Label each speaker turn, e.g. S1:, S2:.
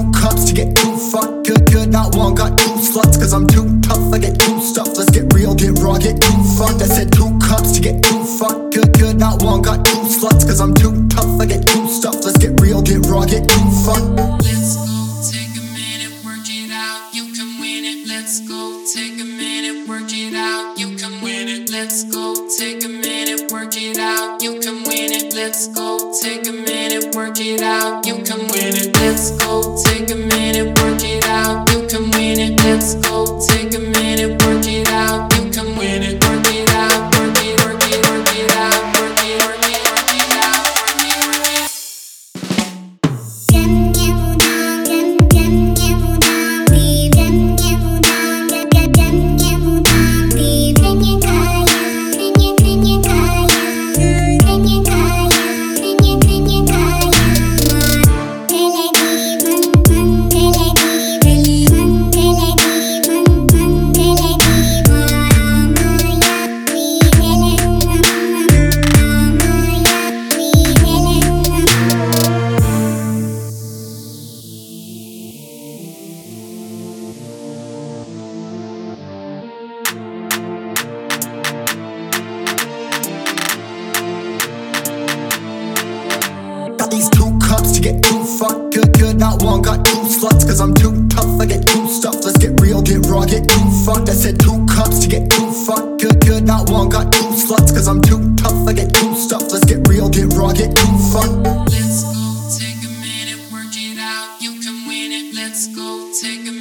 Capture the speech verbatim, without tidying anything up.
S1: two cups to get too fucked good, good. Not one, got two sluts, cause I'm too tough. I get two stuff, let's get real, get raw, get too fucked. I said two cups to get too fucked good, good. Not one, got two sluts, cause I'm too tough. I get two stuff, let's get real, get raw, get too fucked.
S2: Let's go, take a minute, work it out, you can win it. Let's go, take a minute, work it out, you can win it. Let's go, take a minute, work it out, you can win it. Let's go, take a minute, work it out, you can win it. Let's go, take a minute, work it out, you can win it. Let's go, take a minute, work it out, you can win it. Work it out, work it, work it, work it out, work it, work it, work it out, work it, work it.
S3: Gần nhau đang, gần gần nhau đang, vì gần nhau đang, gần gần gần nhau đang, vì gần nhau kaya, gần nhau gần nhau kaya, gần nhau kaya, gần nhau gần nhau kaya.
S1: Got these two cups to get too fucked good, good. Not one, got two sluts, cause I'm too tough. I get two stuff, let's get real, get raw, get too fucked. I said two cups to get too fucked good, good. Not one, got two sluts, cause I'm too tough. I get two stuff, let's get real, get raw, get too fucked.
S2: Let's go, take a minute, work it out, you can win it. Let's go, take a